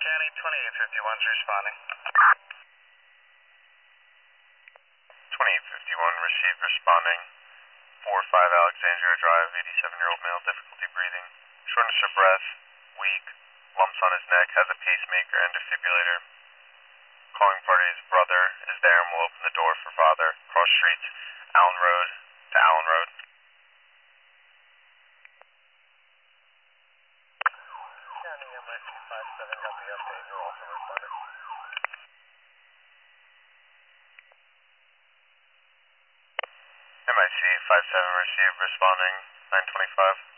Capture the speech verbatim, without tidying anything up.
County, twenty-eight fifty-one's responding. twenty-eight fifty-one received responding. four five Alexandria Drive, eighty-seven-year-old male, difficulty breathing, shortness of breath, weak, lumps on his neck, has a pacemaker and defibrillator. Calling party's brother is there and will open the door for father. Cross streets, Allen Road to Allen Road. County M I C five seven got the update, you're also responding. M I C five seven received responding, nine twenty-five.